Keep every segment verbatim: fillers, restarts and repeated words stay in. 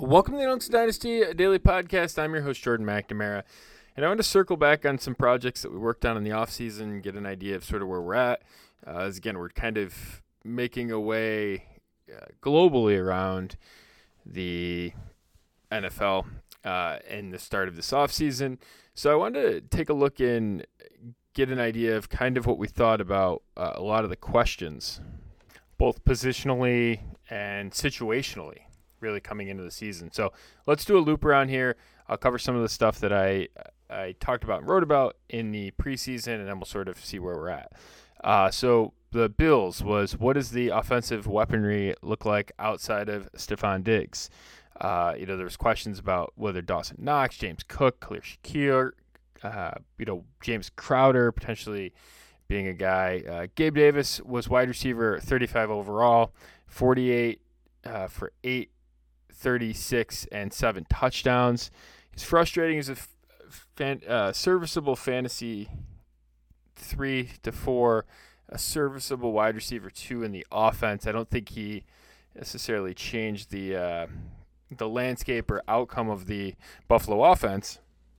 Welcome to the Unks Dynasty Daily Podcast. I'm your host, Jordan McNamara, and I want to circle back on some projects that we worked on in the offseason, get an idea of sort of where we're at. Uh, as again, we're kind of making a way uh, globally around the N F L uh, in the start of this offseason. So I wanted to take a look and get an idea of kind of what we thought about uh, a lot of the questions, both positionally and situationally, really coming into the season. So let's do a loop around here. I'll cover some of the stuff that I I talked about and wrote about in the preseason, and then we'll sort of see where we're at. Uh, so the Bills was, what does the offensive weaponry look like outside of Stephon Diggs? Uh, you know, there was questions about whether Dawson Knox, James Cook, Khalil Shakir, uh, you know, James Crowder potentially being a guy. Uh, Gabe Davis was wide receiver, thirty-five overall, forty-eight uh, for eight. thirty-six and seven touchdowns. He's frustrating as a fan, uh, serviceable fantasy three to four, a serviceable wide receiver two in the offense. I don't think he necessarily changed the uh, the landscape or outcome of the Buffalo offense,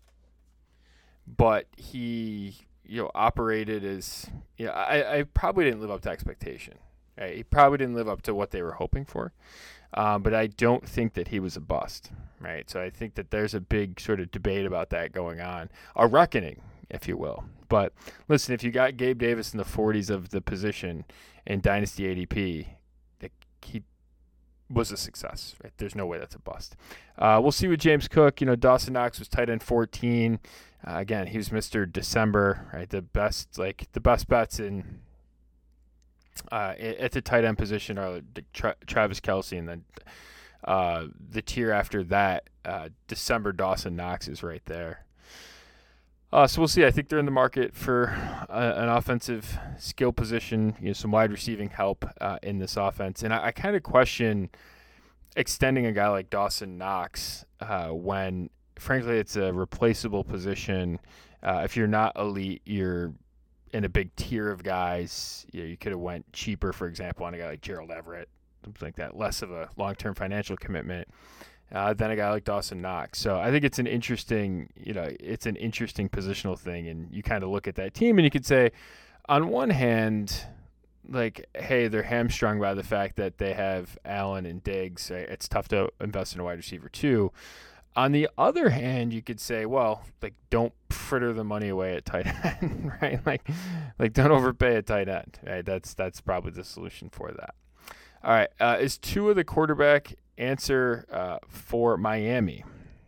but he you know operated as you know I, I probably didn't live up to expectation. Right? He probably didn't live up to what they were hoping for. Um, but I don't think that he was a bust, right? So I think that there's a big sort of debate about that going on, a reckoning, if you will. But listen, if you got Gabe Davis in the forties of the position in Dynasty A D P, he was a success, right? There's no way that's a bust. Uh, we'll see with James Cook. You know, Dawson Knox was tight end fourteen. Uh, again, he was Mister December, right? The best, like the best bets in. Uh, at the tight end position are Tra- Travis Kelce, and then uh, the tier after that, uh, December Dawson Knox is right there. Uh, so we'll see. I think they're in the market for a, an offensive skill position, you know, some wide receiving help uh, in this offense. And I, I kind of question extending a guy like Dawson Knox uh, when, frankly, it's a replaceable position. Uh, if you're not elite, you're in a big tier of guys. You know, you could have went cheaper, for example, on a guy like Gerald Everett, something like that, less of a long-term financial commitment uh, than a guy like Dawson Knox. So I think it's an interesting, you know, it's an interesting positional thing, and you kind of look at that team and you could say, on one hand, like, hey, they're hamstrung by the fact that they have Allen and Diggs. Right? It's tough to invest in a wide receiver too. On the other hand, you could say, well, like, don't fritter the money away at tight end, right? Like, like don't overpay at tight end, right? That's that's probably the solution for that. All right, uh, is Tua the quarterback answer uh, for Miami?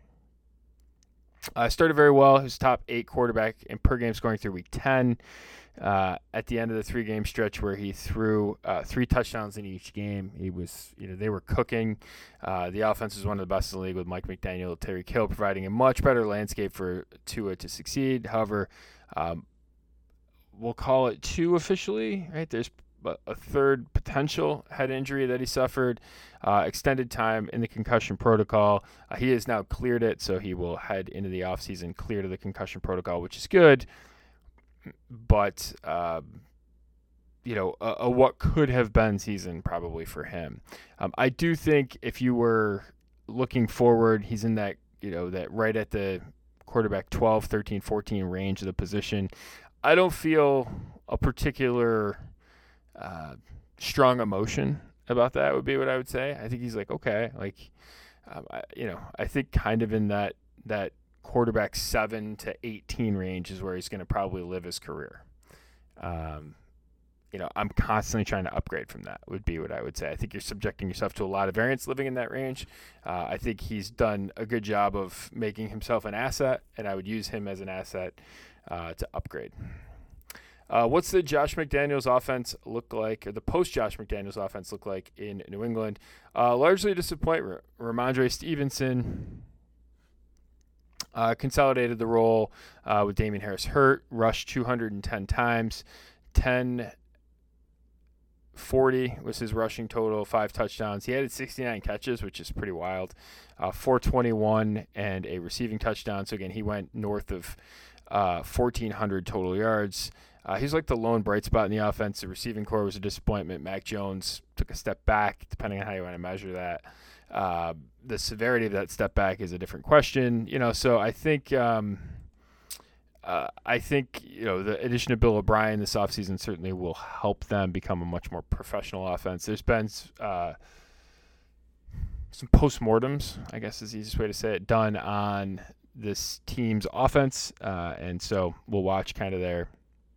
Uh, started very well. He was top eight quarterback in per game scoring through week ten. Uh, at the end of the three-game stretch where he threw uh, three touchdowns in each game, he was, you know, they were cooking. Uh, the offense was one of the best in the league with Mike McDaniel, Tyreek Hill providing a much better landscape for Tua to succeed. However, um, we'll call it two officially, right? There's a third potential head injury that he suffered, uh, extended time in the concussion protocol. Uh, he has now cleared it, so he will head into the offseason clear to the concussion protocol, which is good. But, uh, you know, a, a what could have been season probably for him. Um, I do think if you were looking forward, he's in that, you know, that right at the quarterback twelve, thirteen, fourteen range of the position. I don't feel a particular uh, strong emotion about that would be what I would say. I think he's like, okay, like, um, I, you know, I think kind of in that, that, quarterback seven to eighteen range is where he's going to probably live his career. Um, you know, I'm constantly trying to upgrade from that would be what I would say. I think you're subjecting yourself to a lot of variance living in that range. Uh, I think he's done a good job of making himself an asset, and I would use him as an asset uh, to upgrade. Uh, what's the Josh McDaniels offense look like, or the post-Josh McDaniels offense look like in New England? Uh, largely a disappointment. Ramondre Stevenson Uh, consolidated the role uh, with Damian Harris hurt, rushed two hundred ten times, ten forty was his rushing total, five touchdowns. He had sixty-nine catches, which is pretty wild, uh, four twenty-one and a receiving touchdown. So, again, he went north of uh, fourteen hundred total yards. Uh, he's like the lone bright spot in the offense. The receiving core was a disappointment. Mac Jones took a step back, depending on how you want to measure that. Uh, the severity of that step back is a different question, you know. So I think, um, uh, I think you know the addition of Bill O'Brien this offseason certainly will help them become a much more professional offense. There's been uh, some postmortems, I guess is the easiest way to say it, done on this team's offense, uh, and so we'll watch kind of there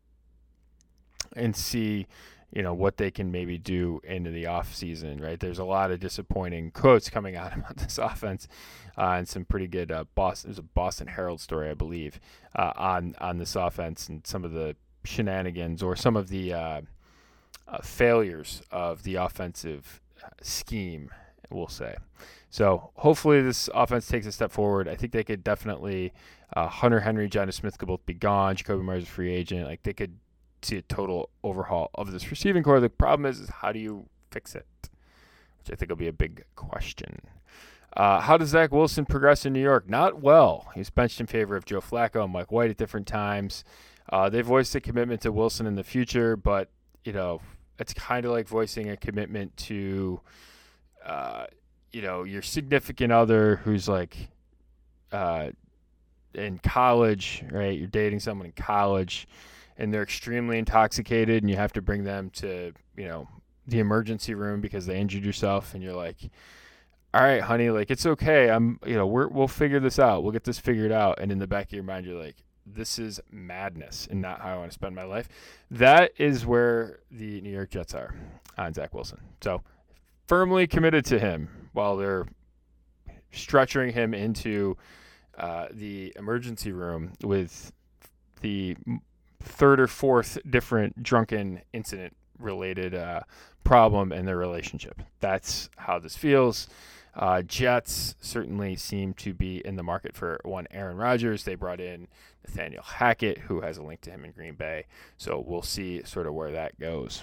and see, you know, what they can maybe do into the off season, right? There's a lot of disappointing quotes coming out about this offense, uh, and some pretty good uh, Boston. There's a Boston Herald story, I believe, uh, on on this offense and some of the shenanigans or some of the uh, uh, failures of the offensive scheme, we'll say. So hopefully this offense takes a step forward. I think they could definitely uh, Hunter Henry, Jonnu Smith could both be gone. Jakobi Meyers is a free agent. Like they could see a total overhaul of this receiving core. The problem is, is how do you fix it? Which I think will be a big question. Uh, how does Zach Wilson progress in New York? Not well. He was benched in favor of Joe Flacco and Mike White at different times. Uh, they voiced a commitment to Wilson in the future, but, you know, it's kind of like voicing a commitment to, uh, you know, your significant other who's like uh, in college, right? You're dating someone in college, and they're extremely intoxicated, and you have to bring them to, you know, the emergency room because they injured yourself, and you're like, all right, honey, like, it's okay. I'm, you know, we're, we'll figure this out. We'll get this figured out. And in the back of your mind, you're like, this is madness and not how I want to spend my life. That is where the New York Jets are on Zach Wilson. So firmly committed to him while they're stretching him into uh, the emergency room with the third or fourth different drunken incident related uh, problem in their relationship. That's how this feels. Uh, Jets certainly seem to be in the market for one Aaron Rodgers. They brought in Nathaniel Hackett, who has a link to him in Green Bay. So we'll see sort of where that goes.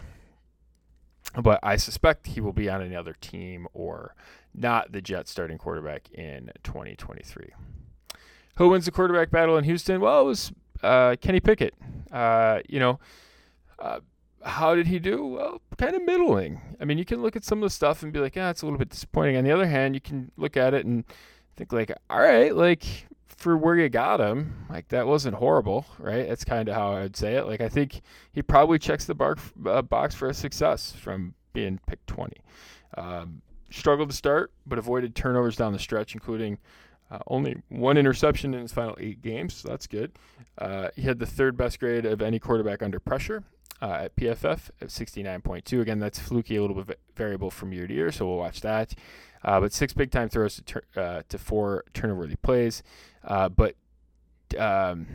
But I suspect he will be on another team or not the Jets starting quarterback in twenty twenty-three. Who wins the quarterback battle in Houston? Well, it was Uh, Kenny Pickett. Uh, you know, uh, how did he do? Well, kind of middling. I mean, you can look at some of the stuff and be like, yeah, it's a little bit disappointing. On the other hand, you can look at it and think like, all right, like for where you got him, like that wasn't horrible, right? That's kind of how I would say it. Like I think he probably checks the bar, uh, box for a success from being picked twenty. Um, struggled to start, but avoided turnovers down the stretch, including Uh, only one interception in his final eight games, so that's good. Uh, he had the third best grade of any quarterback under pressure uh, at P F F at sixty-nine point two. Again, that's fluky, a little bit variable from year to year, so we'll watch that. Uh, but six big-time throws to, tur- uh, to four turnover-worthy plays. Uh, but um,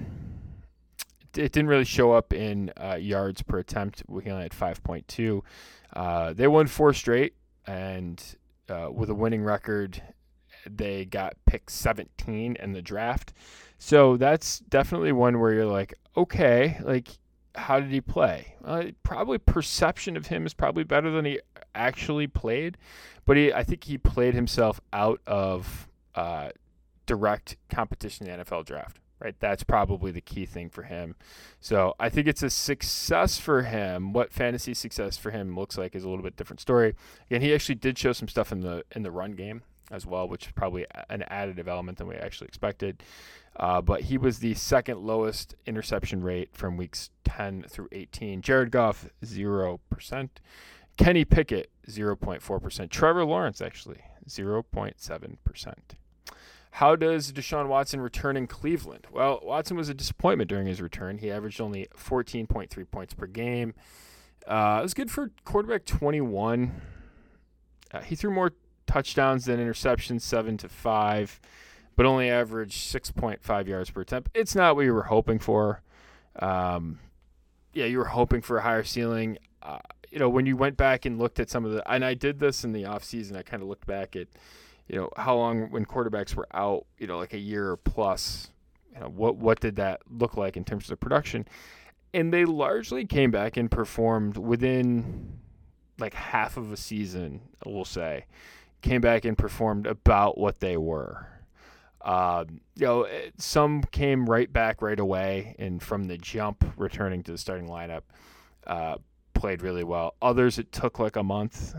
it didn't really show up in uh, yards per attempt. We only had five point two. Uh, they won four straight, and uh, with a winning record, they got picked seventeen in the draft. So that's definitely one where you're like, okay, like, how did he play? Uh, probably perception of him is probably better than he actually played. But he, I think he played himself out of uh, direct competition in the N F L draft, right? That's probably the key thing for him. So I think it's a success for him. What fantasy success for him looks like is a little bit different story. Again, he actually did show some stuff in the in the run game as well, which is probably an additive element than we actually expected. Uh, but he was the second lowest interception rate from weeks ten through eighteen. Jared Goff, zero percent. Kenny Pickett, zero point four percent. Trevor Lawrence, actually, zero point seven percent. How does Deshaun Watson return in Cleveland? Well, Watson was a disappointment during his return. He averaged only fourteen point three points per game. Uh, it was good for quarterback twenty-one. Uh, he threw more touchdowns than interceptions, seven to five, but only averaged six point five yards per attempt. It's not what you were hoping for. Um, yeah, you were hoping for a higher ceiling. Uh, you know, when you went back and looked at some of the, and I did this in the offseason, I kind of looked back at, you know, how long when quarterbacks were out, you know, like a year or plus, you know, what, what did that look like in terms of production? And they largely came back and performed within like half of a season, we'll say. Came back and performed about what they were. Um, you know, some came right back right away and from the jump, returning to the starting lineup, uh, played really well. Others, it took like a month.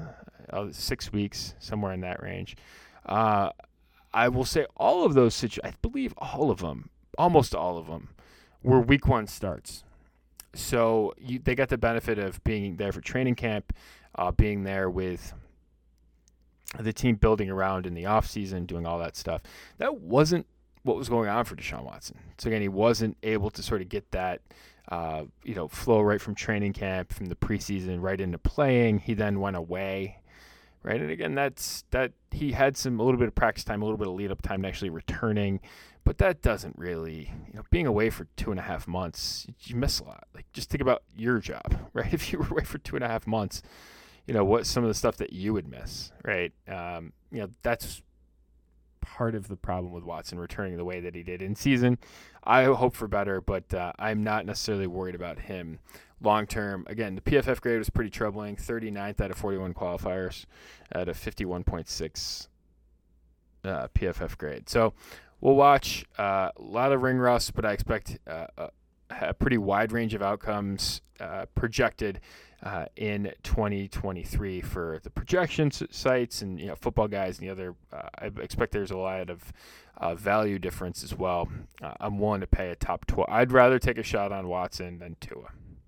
uh, six weeks, somewhere in that range. Uh, I will say all of those situations, I believe all of them, almost all of them, were week one starts. So you, they got the benefit of being there for training camp, uh, being there with the team building around in the offseason, doing all that stuff. That wasn't what was going on for Deshaun Watson. So again, he wasn't able to sort of get that, uh, you know, flow right from training camp, from the preseason, right into playing. He then went away, right? And again, that's that he had some a little bit of practice time, a little bit of lead up time to actually returning, but that doesn't really, you know, being away for two and a half months, you miss a lot. Like just think about your job, right? If you were away for two and a half months, you know, what some of the stuff that you would miss, right? Um, you know, that's part of the problem with Watson returning the way that he did in season. I hope for better, but uh, I'm not necessarily worried about him long term. Again, the P F F grade was pretty troubling, thirty-ninth out of forty-one qualifiers at a fifty-one point six uh, P F F grade. So we'll watch uh, a lot of ring rust, but I expect uh, a, a pretty wide range of outcomes uh, projected Uh, in twenty twenty-three for the projection sites and, you know, football guys and the other. Uh, I expect there's a lot of uh, value difference as well. Uh, I'm willing to pay a top twelve. I'd rather take a shot on Watson than Tua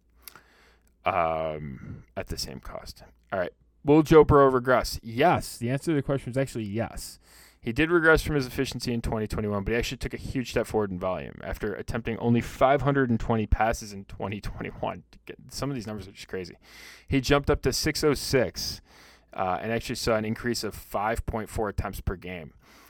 um, at the same cost. All right. Will Joe Burrow regress? Yes. The answer to the question is actually yes. He did regress from his efficiency in twenty twenty-one, but he actually took a huge step forward in volume after attempting only five hundred twenty passes in twenty twenty-one. Some of these numbers are just crazy. He jumped up to six oh six uh, and actually saw an increase of five point four attempts per game.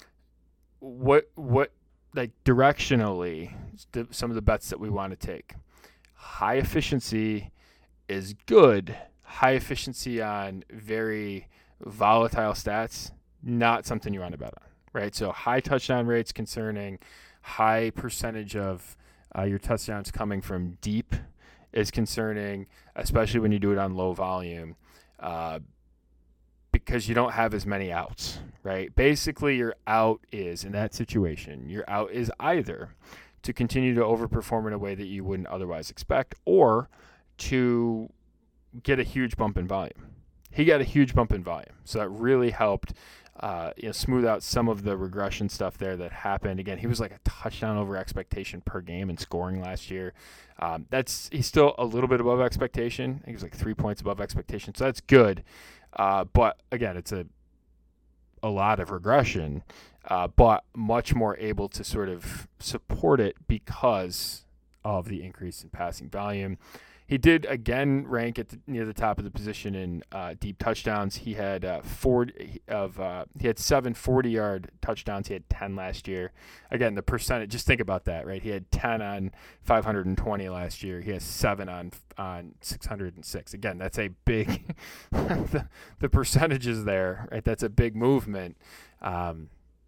What, what, like directionally, the, some of the bets that we want to take. High efficiency is good. High efficiency on very volatile stats, not something you want to bet on, right? So high touchdown rates concerning, high percentage of uh, your touchdowns coming from deep is concerning, especially when you do it on low volume, uh, because you don't have as many outs, right? Basically, your out is, in that situation, your out is either to continue to overperform in a way that you wouldn't otherwise expect, or to get a huge bump in volume. He got a huge bump in volume, so that really helped Uh, you know, smooth out some of the regression stuff there that happened. Again, he was like a touchdown over expectation per game in scoring last year. Um, that's he's still a little bit above expectation. I think he was like three points above expectation, so that's good. Uh, but again, it's a a lot of regression, uh, but much more able to sort of support it because of the increase in passing volume. He did again rank at the, near the top of the position in uh, deep touchdowns. He had uh, four of uh, he had seven forty-yard touchdowns. He had ten last year. Again, the percentage. Just think about that, right? He had ten on five hundred twenty last year. He has seven on on six hundred six. Again, that's a big. the, the percentages there, right? That's a big movement. Um,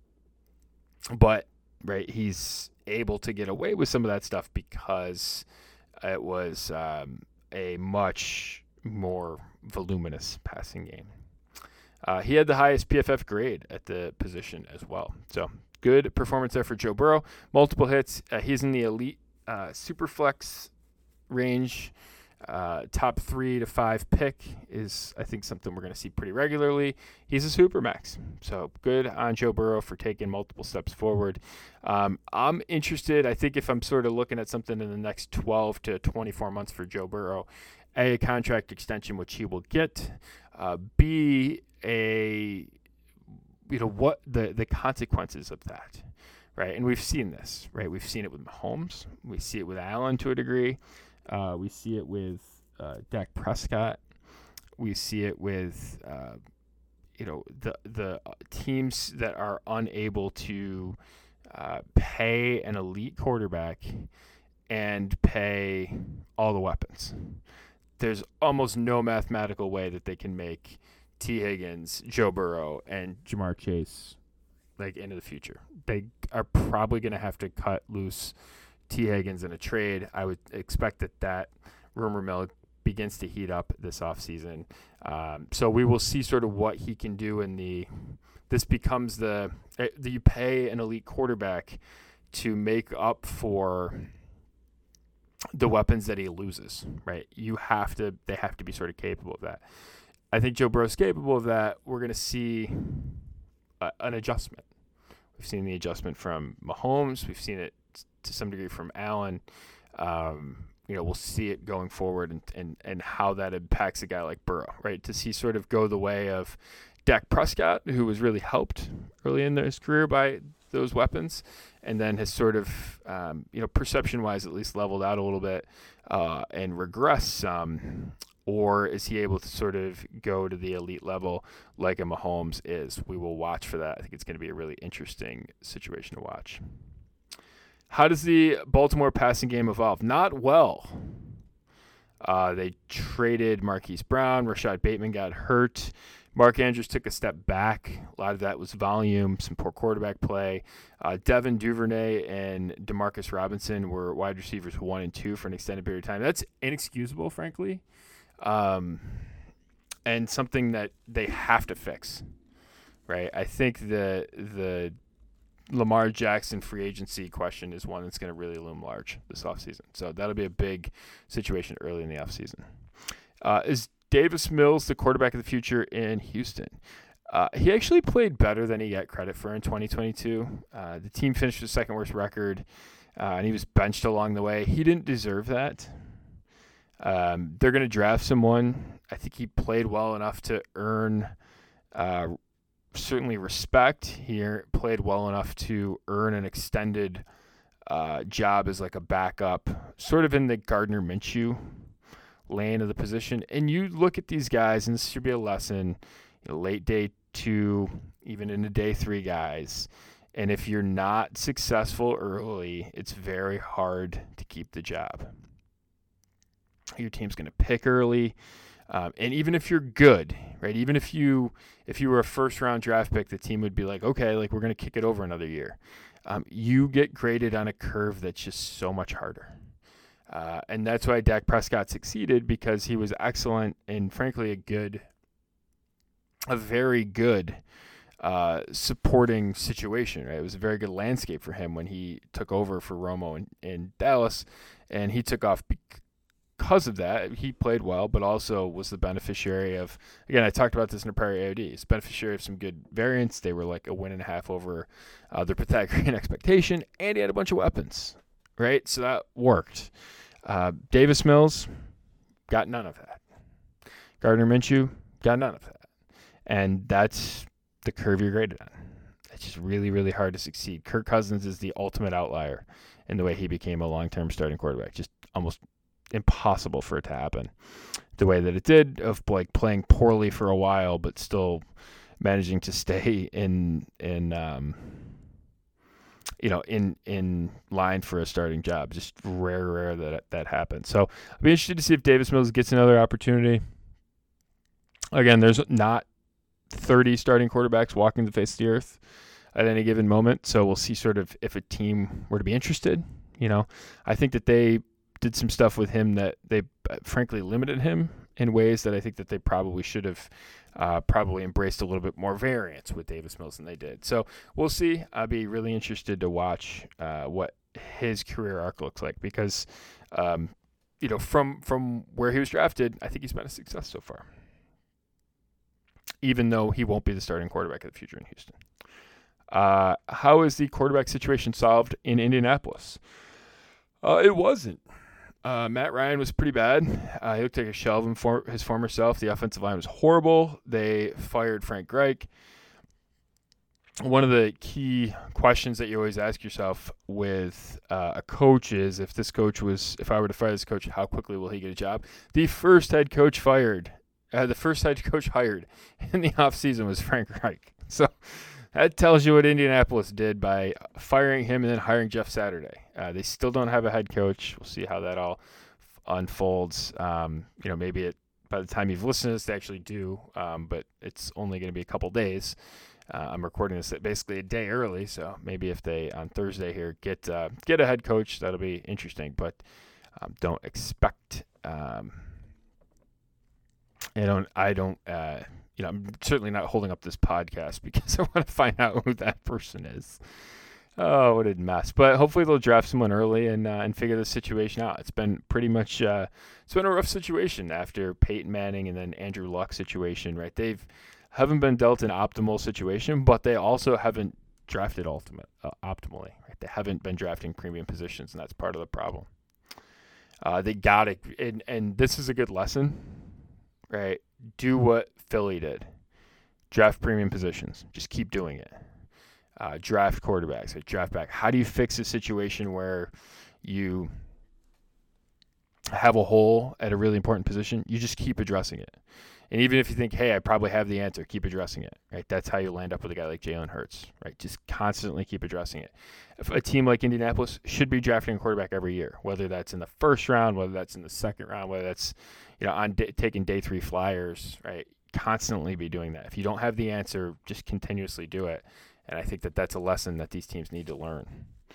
but right, he's able to get away with some of that stuff because it was um, a much more voluminous passing game. Uh, he had the highest P F F grade at the position as well. So good performance there for Joe Burrow. Multiple hits. Uh, he's in the elite uh, Superflex range. Uh, top three to five pick is, I think, something we're going to see pretty regularly. He's a Supermax. So good on Joe Burrow for taking multiple steps forward. Um, I'm interested, I think if I'm sort of looking at something in the next twelve to twenty-four months for Joe Burrow, A, a contract extension, which he will get, uh, B, a, you know, what the, the consequences of that, right? And we've seen this, right? We've seen it with Mahomes. We see it with Allen to a degree. Uh, we see it with uh, Dak Prescott. We see it with, uh, you know, the the teams that are unable to uh, pay an elite quarterback and pay all the weapons. There's almost no mathematical way that they can make T. Higgins, Joe Burrow, and Jamar Chase like into the future. They are probably going to have to cut loose T. Higgins in a trade. I would expect that that rumor mill begins to heat up this offseason. Um, so we will see sort of what he can do in the – this becomes the, the – you pay an elite quarterback to make up for the weapons that he loses, right? You have to – they have to be sort of capable of that. I think Joe Burrow's capable of that. We're going to see a, an adjustment. We've seen the adjustment from Mahomes. We've seen it to some degree from Allen. Um, you know, we'll see it going forward and, and, and how that impacts a guy like Burrow, right? Does he sort of go the way of Dak Prescott, who was really helped early in his career by those weapons, and then has sort of, um, you know, perception-wise at least leveled out a little bit uh, and regress some? Or is he able to sort of go to the elite level like a Mahomes is? We will watch for that. I think it's going to be a really interesting situation to watch. How does the Baltimore passing game evolve? Not well. Uh, they traded Marquise Brown. Rashad Bateman got hurt. Mark Andrews took a step back. A lot of that was volume, some poor quarterback play. Uh, Devin Duvernay and Demarcus Robinson were wide receivers one and two for an extended period of time. That's inexcusable, frankly. Um, and something that they have to fix, right? I think the the Lamar Jackson free agency question is one that's going to really loom large this offseason. So that'll be a big situation early in the offseason. Uh, is Davis Mills the quarterback of the future in Houston? Uh, he actually played better than he got credit for in twenty twenty-two. Uh, the team finished with second worst record, uh, and he was benched along the way. He didn't deserve that. Um, they're going to draft someone. I think he played well enough to earn uh, certainly respect. He played well enough to earn an extended uh, job as like a backup, sort of in the Gardner Minshew lane of the position. And you look at these guys, and this should be a lesson, you know, late day two, even into day three guys. And if you're not successful early, it's very hard to keep the job. Your team's going to pick early. Um, and even if you're good, right, even if you if you were a first-round draft pick, the team would be like, okay, like we're going to kick it over another year. Um, you get graded on a curve that's just so much harder. Uh, and that's why Dak Prescott succeeded, because he was excellent and, frankly, a good, a very good uh, supporting situation, right? It was a very good landscape for him when he took over for Romo in, in Dallas, and he took off because Because of that, he played well, but also was the beneficiary of, again, I talked about this in a prior A O D, he's beneficiary of some good variants. They were like a win and a half over uh, their Pythagorean expectation, and he had a bunch of weapons, right? So that worked. Uh, Davis Mills got none of that. Gardner Minshew got none of that. And that's the curve you're graded on. It's just really, really hard to succeed. Kirk Cousins is the ultimate outlier in the way he became a long-term starting quarterback. Just almost impossible for it to happen the way that it did, of like playing poorly for a while but still managing to stay in in um you know in in line for a starting job. Just rare rare that that happens. So I'll be interested to see if Davis Mills gets another opportunity. Again, there's not thirty starting quarterbacks walking the face of the earth at any given moment, so we'll see sort of if a team were to be interested. You know, I think that they did some stuff with him that they uh, frankly limited him in ways that I think that they probably should have uh, probably embraced a little bit more variance with Davis Mills than they did. So we'll see. I'll be really interested to watch uh, what his career arc looks like, because, um, you know, from, from where he was drafted, I think he's been a success so far, even though he won't be the starting quarterback of the future in Houston. Uh, how is the quarterback situation solved in Indianapolis? Uh, it wasn't. Uh, Matt Ryan was pretty bad. Uh, he looked like a shell of him for his former self. The offensive line was horrible. They fired Frank Reich. One of the key questions that you always ask yourself with uh, a coach is, if this coach was, if I were to fire this coach, how quickly will he get a job? The first head coach fired, uh, the first head coach hired in the offseason was Frank Reich. So that tells you what Indianapolis did by firing him and then hiring Jeff Saturday. Uh, they still don't have a head coach. We'll see how that all f- unfolds. Um, you know, maybe it, by the time you've listened to this, they actually do, um, but it's only going to be a couple days. Uh, I'm recording this basically a day early, so maybe if they on Thursday here get uh, get a head coach, that'll be interesting. But um, don't expect. Um, I don't. I don't. Uh, you know, I'm certainly not holding up this podcast because I want to find out who that person is. Oh, what a mess! But hopefully they'll draft someone early and uh, and figure the situation out. It's been pretty much uh, it's been a rough situation after Peyton Manning and then Andrew Luck situation, right? They've haven't been dealt an optimal situation, but they also haven't drafted ultimate uh, optimally. Right? They haven't been drafting premium positions, and that's part of the problem. Uh, they got it, and and this is a good lesson, right? Do what Philly did: draft premium positions. Just keep doing it. Uh, draft quarterbacks, like draft back. How do you fix a situation where you have a hole at a really important position? You just keep addressing it. And even if you think, hey, I probably have the answer, keep addressing it, right? That's how you land up with a guy like Jalen Hurts, right? Just constantly keep addressing it. If a team like Indianapolis should be drafting a quarterback every year, whether that's in the first round, whether that's in the second round, whether that's, you know, on day, taking day three flyers, right? Constantly be doing that. If you don't have the answer, just continuously do it. And I think that that's a lesson that these teams need to learn.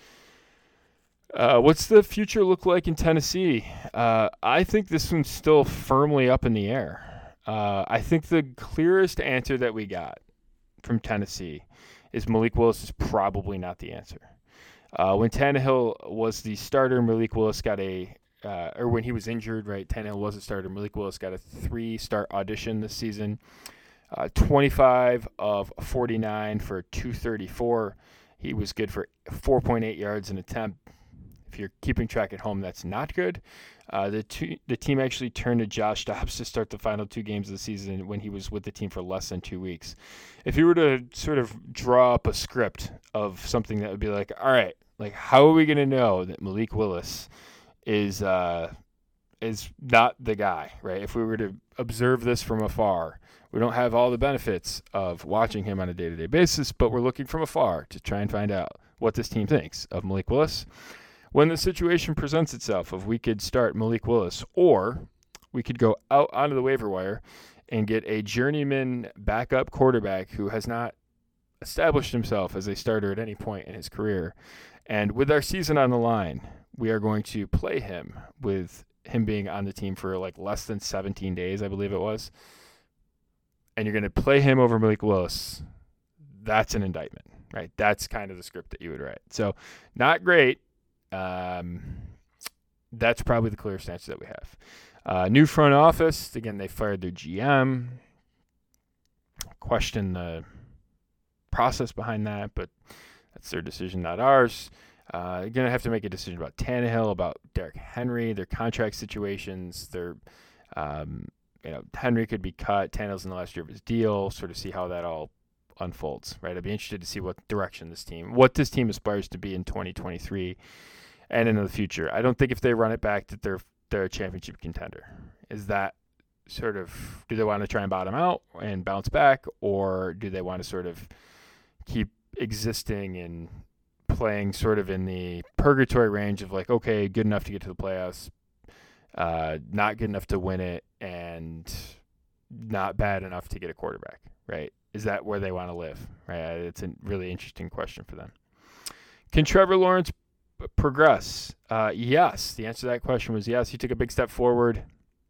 Uh, what's the future look like in Tennessee? Uh, I think this one's still firmly up in the air. Uh, I think the clearest answer that we got from Tennessee is Malik Willis is probably not the answer. Uh, when Tannehill was the starter, Malik Willis got a, uh, or when he was injured, right, Tannehill was a starter. Malik Willis got a three-start audition this season. Uh, twenty-five of forty-nine for two thirty-four. He was good for four point eight yards an attempt. If you're keeping track at home, that's not good. Uh, the two, the team actually turned to Josh Dobbs to start the final two games of the season when he was with the team for less than two weeks. If you were to sort of draw up a script of something that would be like, all right, like how are we going to know that Malik Willis is uh, is not the guy, right? If we were to observe this from afar, we don't have all the benefits of watching him on a day-to-day basis, but we're looking from afar to try and find out what this team thinks of Malik Willis. When the situation presents itself of we could start Malik Willis, or we could go out onto the waiver wire and get a journeyman backup quarterback who has not established himself as a starter at any point in his career. And with our season on the line, we are going to play him with him being on the team for like less than seventeen days, I believe it was. And you're going to play him over Malik Willis. That's an indictment, right? That's kind of the script that you would write. So not great. Um, that's probably the clearest answer that we have. Uh, new front office. Again, they fired their G M. Question the process behind that, but that's their decision, not ours. Uh, they're going to have to make a decision about Tannehill, about Derrick Henry, their contract situations. Their, um, you know, Henry could be cut. Tannehill's in the last year of his deal. Sort of see how that all unfolds, right? I'd be interested to see what direction this team, what this team aspires to be in twenty twenty-three and into the future. I don't think if they run it back that they're they're a championship contender. Is that sort of, do they want to try and bottom out and bounce back, or do they want to sort of keep existing and playing sort of in the purgatory range of like, okay, good enough to get to the playoffs, uh, not good enough to win it, and not bad enough to get a quarterback, right? Is that where they want to live, right? It's a really interesting question for them. Can Trevor Lawrence progress? Uh, yes. The answer to that question was yes. He took a big step forward,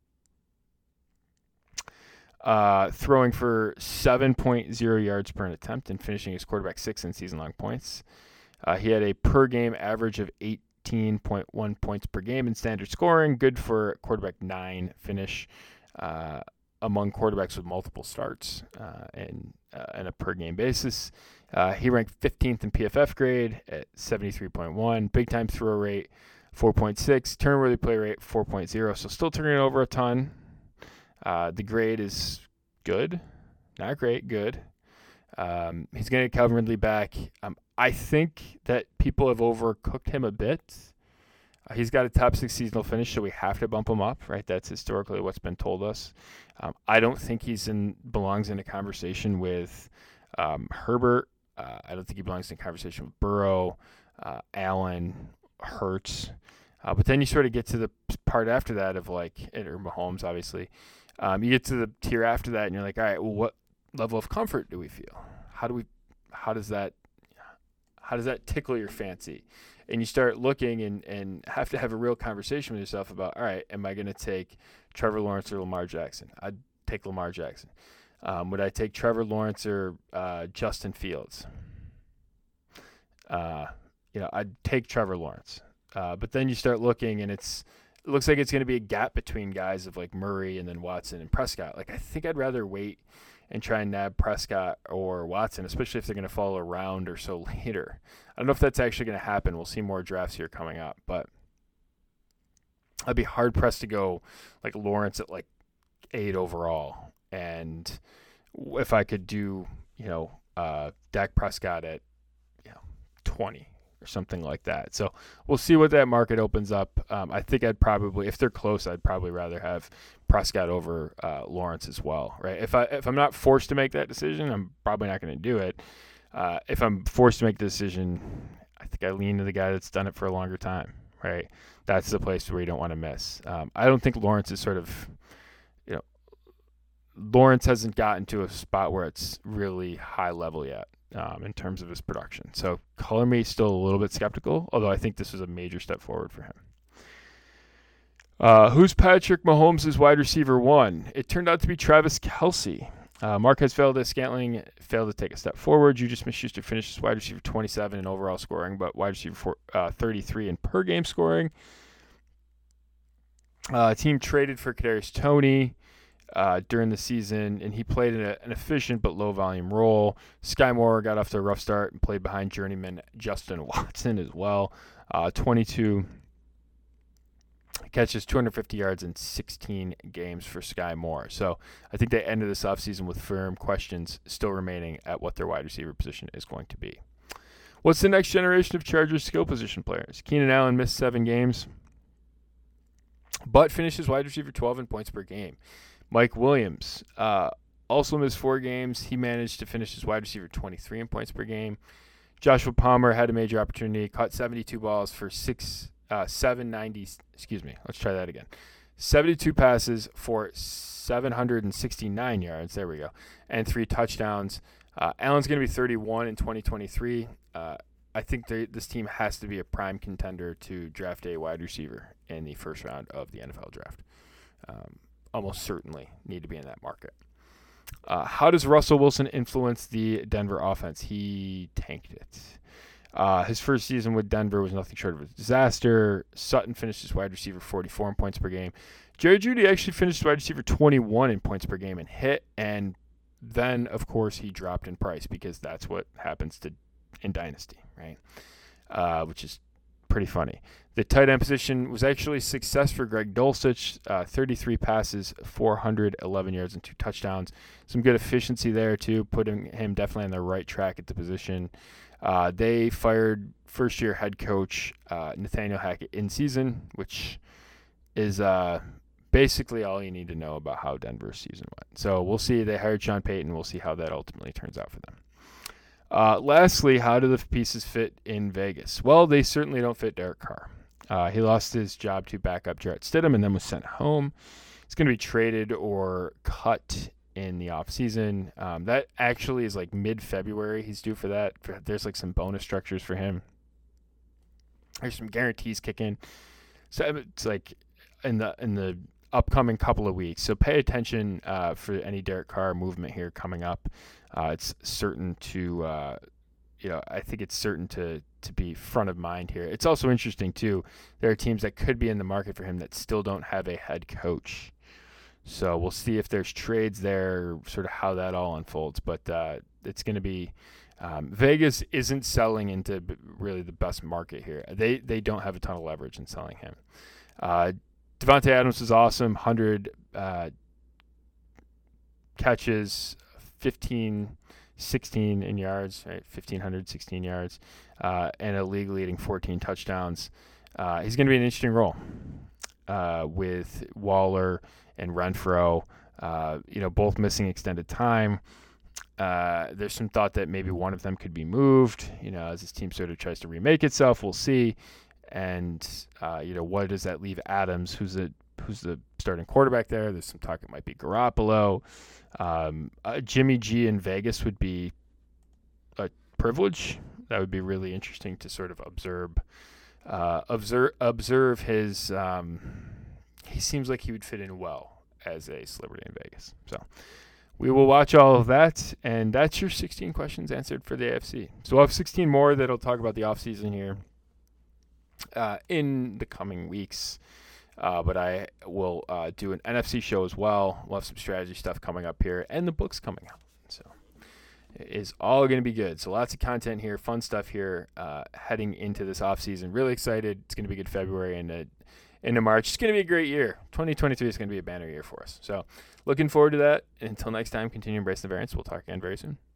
uh, throwing for seven point oh yards per attempt and finishing his quarterback sixth in season-long points. Uh, he had a per-game average of eighteen point one points per game in standard scoring, good for quarterback nine finish uh, among quarterbacks with multiple starts uh, and uh, on a per-game basis. Uh, he ranked fifteenth in P F F grade at seventy-three point one, big-time throw rate four point six, turn-worthy play rate four point oh, so still turning it over a ton. Uh, the grade is good, not great, good. Um, he's going to get Calvin Ridley back. Um, I think that people have overcooked him a bit. Uh, he's got a top six seasonal finish, so we have to bump him up, right? That's historically what's been told us. Um, I don't think he's in belongs in a conversation with um, Herbert. Uh, I don't think he belongs in a conversation with Burrow, uh, Allen, Hurts. Uh, but then you sort of get to the part after that of like, or Mahomes, obviously. Um, you get to the tier after that, and you're like, all right, well, what level of comfort do we feel? How do we? How does that? How does that tickle your fancy? And you start looking and, and have to have a real conversation with yourself about, all right, am I going to take Trevor Lawrence or Lamar Jackson? I'd take Lamar Jackson. Um, would I take Trevor Lawrence or uh, Justin Fields? Uh, you know, I'd take Trevor Lawrence. Uh, but then you start looking, and it's it looks like it's going to be a gap between guys of like Murray and then Watson and Prescott. Like I think I'd rather wait and try and nab Prescott or Watson, especially if they're going to fall a round or so later. I don't know if that's actually going to happen. We'll see more drafts here coming up, but I'd be hard pressed to go like Lawrence at like eight overall, and if I could do, you know, uh, Dak Prescott at, you know, twenty or something like that. So we'll see what that market opens up. Um, I think I'd probably, if they're close, I'd probably rather have Prescott over uh, Lawrence as well, right? If I if I'm not forced to make that decision, I'm probably not going to do it. Uh, if I'm forced to make the decision, I think I lean to the guy that's done it for a longer time, right? That's the place where you don't want to miss. Um, I don't think Lawrence is sort of, you know, Lawrence hasn't gotten to a spot where it's really high level yet. Um, in terms of his production. So color me still a little bit skeptical, although I think this was a major step forward for him. Uh, who's Patrick Mahomes' wide receiver one? It turned out to be Travis Kelce. Uh, Marquez Valdes-Scantling failed to take a step forward. Juju Smith-Schuster finished as wide receiver twenty-seven in overall scoring, but wide receiver four, uh, thirty-three in per game scoring. Uh, team traded for Kadarius Toney Uh, during the season, and he played in a, an efficient but low-volume role. Sky Moore got off to a rough start and played behind journeyman Justin Watson as well. Uh, twenty-two catches, two hundred fifty yards in sixteen games for Sky Moore. So I think they ended this offseason with firm questions still remaining at what their wide receiver position is going to be. What's the next generation of Chargers skill position players? Keenan Allen missed seven games, but finishes wide receiver twelve in points per game. Mike Williams uh, also missed four games. He managed to finish as wide receiver twenty-three in points per game. Joshua Palmer had a major opportunity, caught seventy-two balls for six, uh, seven ninety. Excuse me. Let's try that again. seventy-two passes for seven hundred sixty-nine yards. There we go, and three touchdowns. Uh, Allen's going to be thirty-one in twenty twenty-three. Uh, I think they, this team has to be a prime contender to draft a wide receiver in the first round of the N F L draft. Um, almost certainly need to be in that market. Uh, how does Russell Wilson influence the Denver offense? He tanked it. Uh, his first season with Denver was nothing short of a disaster. Sutton finished as wide receiver forty-four in points per game. Jerry Jeudy actually finished as wide receiver twenty-one in points per game and hit, and then, of course, he dropped in price because that's what happens to in Dynasty, right? Uh, which is pretty funny. The tight end position was actually a success for Greg Dulcich. Uh, thirty-three passes, four hundred eleven yards, and two touchdowns. Some good efficiency there, too, putting him definitely on the right track at the position. Uh, they fired first-year head coach uh, Nathaniel Hackett in season, which is uh, basically all you need to know about how Denver's season went. So we'll see. They hired Sean Payton. We'll see how that ultimately turns out for them. Uh, lastly, how do the pieces fit in Vegas? Well, they certainly don't fit Derek Carr. Uh, he lost his job to backup Jarrett Stidham and then was sent home. He's going to be traded or cut in the offseason. Um, that actually is like mid-February. He's due for that. There's like some bonus structures for him. There's some guarantees kick in. So it's like in the in the upcoming couple of weeks. So pay attention uh, for any Derek Carr movement here coming up. Uh, it's certain to, uh, you know, I think it's certain to to be front of mind here. It's also interesting, too. There are teams that could be in the market for him that still don't have a head coach. So we'll see if there's trades there, sort of how that all unfolds. But uh, it's going to be um, Vegas isn't selling into really the best market here. They they don't have a ton of leverage in selling him. Uh, Devontae Adams is awesome. one hundred uh, catches, fifteen, sixteen in yards, right? fifteen hundred, sixteen yards, uh, and a league-leading fourteen touchdowns. Uh, he's going to be an interesting role uh, with Waller and Renfro, uh, you know, both missing extended time. Uh, there's some thought that maybe one of them could be moved, you know, as this team sort of tries to remake itself. We'll see. And, uh, you know, what does that leave Adams, who's the who's the starting quarterback there? There's some talk it might be Garoppolo. Um, uh, Jimmy G in Vegas would be a privilege. That would be really interesting to sort of observe. Uh, observe observe his. Um, he seems like he would fit in well as a celebrity in Vegas. So we will watch all of that, and that's your sixteen questions answered for the A F C. So we'll have sixteen more that'll talk about the offseason here uh, in the coming weeks. Uh, but I will uh, do an N F C show as well. We'll have some strategy stuff coming up here, and the book's coming out. So it is all going to be good. So lots of content here, fun stuff here uh, heading into this offseason. Really excited. It's going to be good February and uh, into March. It's going to be a great year. twenty twenty-three is going to be a banner year for us. So looking forward to that. Until next time, continue to embrace the variance. We'll talk again very soon.